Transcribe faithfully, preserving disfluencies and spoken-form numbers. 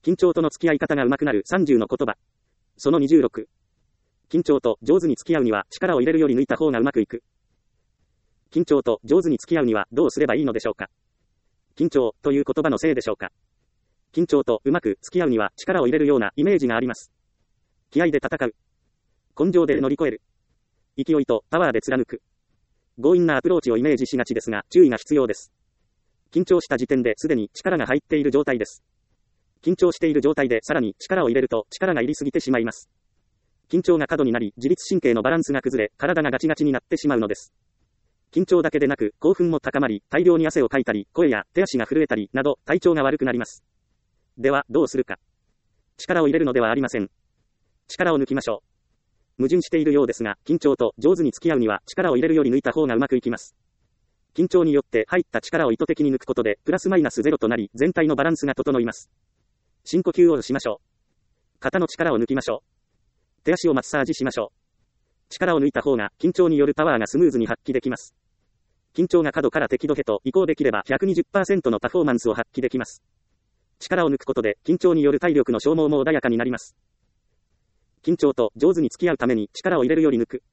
緊張との付き合い方が上手くなるさんじゅうの言葉。そのにじゅうろく。緊張と上手に付き合うには力を入れるより抜いた方がうまくいく。緊張と上手に付き合うにはどうすればいいのでしょうか。緊張という言葉のせいでしょうか。緊張とうまく付き合うには力を入れるようなイメージがあります。気合で戦う。根性で乗り越える。勢いとパワーで貫く。強引なアプローチをイメージしがちですが注意が必要です。緊張した時点ですでに力が入っている状態です。緊張している状態でさらに力を入れると力が入りすぎてしまいます。緊張が過度になり自律神経のバランスが崩れ体がガチガチになってしまうのです。緊張だけでなく興奮も高まり大量に汗をかいたり声や手足が震えたりなど体調が悪くなります。ではどうするか。力を入れるのではありません。力を抜きましょう。矛盾しているようですが緊張と上手に付き合うには力を入れるより抜いた方がうまくいきます。緊張によって入った力を意図的に抜くことでプラスマイナスゼロとなり全体のバランスが整います。深呼吸をしましょう。肩の力を抜きましょう。手足をマッサージしましょう。力を抜いた方が緊張によるパワーがスムーズに発揮できます。緊張が角から適度へと移行できれば ひゃくにじゅっパーセント のパフォーマンスを発揮できます。力を抜くことで緊張による体力の消耗も穏やかになります。緊張と上手に付き合うために力を入れるより抜く。